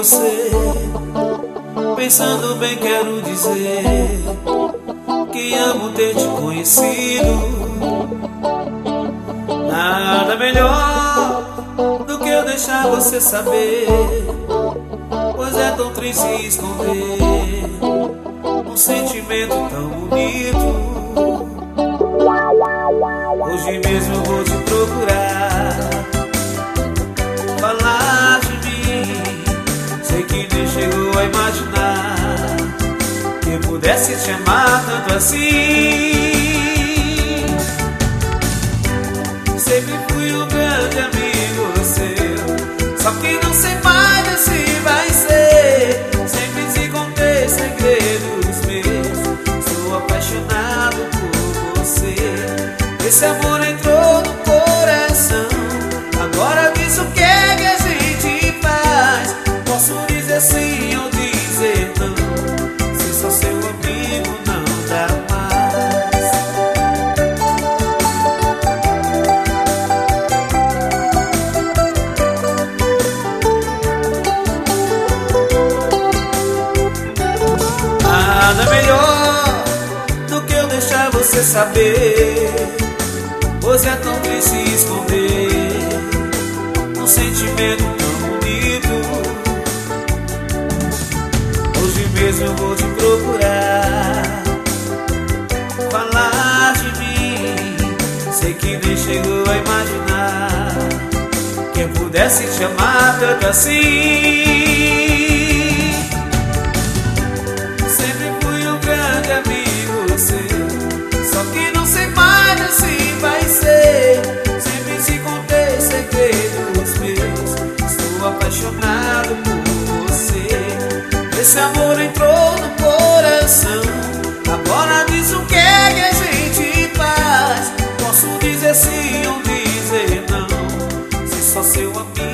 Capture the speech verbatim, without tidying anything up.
você. Pensando bem quero dizer que amo ter te conhecido. Nada melhor do que eu deixar você saber, pois é tão triste esconder um sentimento tão bonito. Hoje mesmo eu vou te procurar, falar de mim. Sei que nem chegou a imaginar que eu pudesse te amar tanto assim. Sempre fui um grande amigo seu, só que não sei mais se vai ser. Sempre te contei segredos meus, sou apaixonado por você. Esse amor entrou no coração, agora diz o que é que a gente faz. Posso dizer sim ou dizer não, se sou seu amigo não dá mais. Nada melhor do que eu deixar você saber, pois é tão triste esconder um sentimento tão bonito. Hoje mesmo eu vou te procurar, falar de mim. Sei que nem chegou a imaginar que eu pudesse te amar tanto assim. Sempre fui um grande amigo seu, só que não sei mais se vai ser. Sempre te contei segredos meus, estou apaixonado por você. Esse amor entrou no coração, agora diz o que é que a gente faz. Posso dizer sim ou dizer não, se sou seu amigo